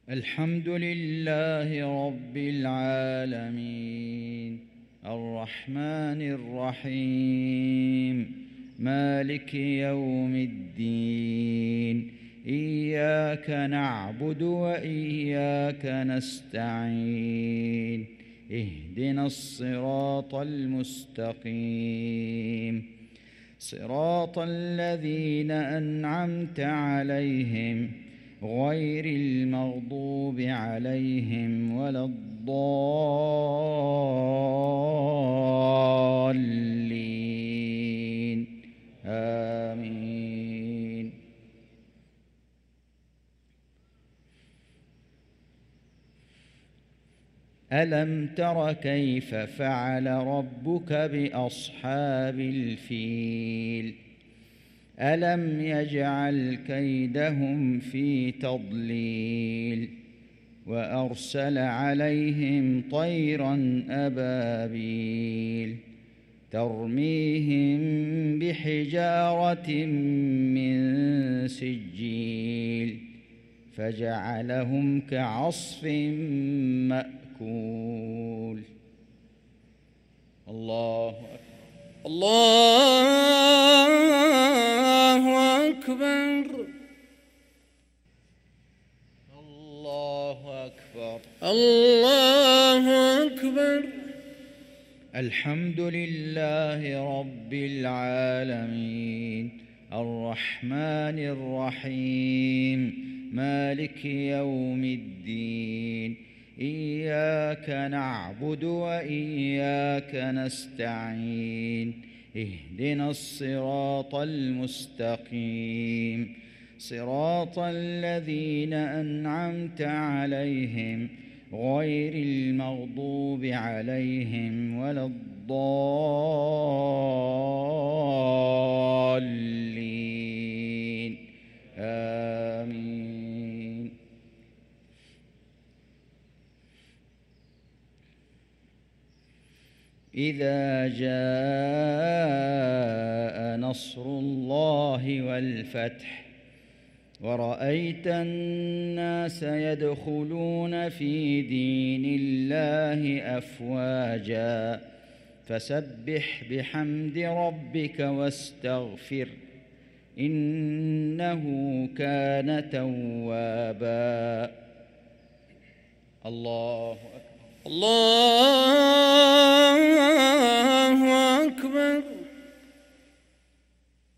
الحمد لله رب العالمين الرحمن الرحيم مالك يوم الدين إياك نعبد وإياك نستعين اهدنا الصراط المستقيم صراط الذين أنعمت عليهم غير المغضوب عليهم ولا الضالين آمين. ألم تر كيف فعل ربك بأصحاب الفيل ألم يجعل كيدهم في تضليل وأرسل عليهم طيرا أبابيل ترميهم بحجارة من سجيل فجعلهم كعصف مأكول. الله أكبر. الله أكبر. الله أكبر. الله أكبر. الحمد لله رب العالمين الرحمن الرحيم مالك يوم الدين إياك نعبد وإياك نستعين اهدنا الصراط المستقيم صراط الذين أنعمت عليهم غير المغضوب عليهم ولا الضالين آمين. إذا جاء نصر الله والفتح ورأيت الناس يدخلون في دين الله أفواجا فسبح بحمد ربك واستغفر إنه كان توابا. الله أكبر. الله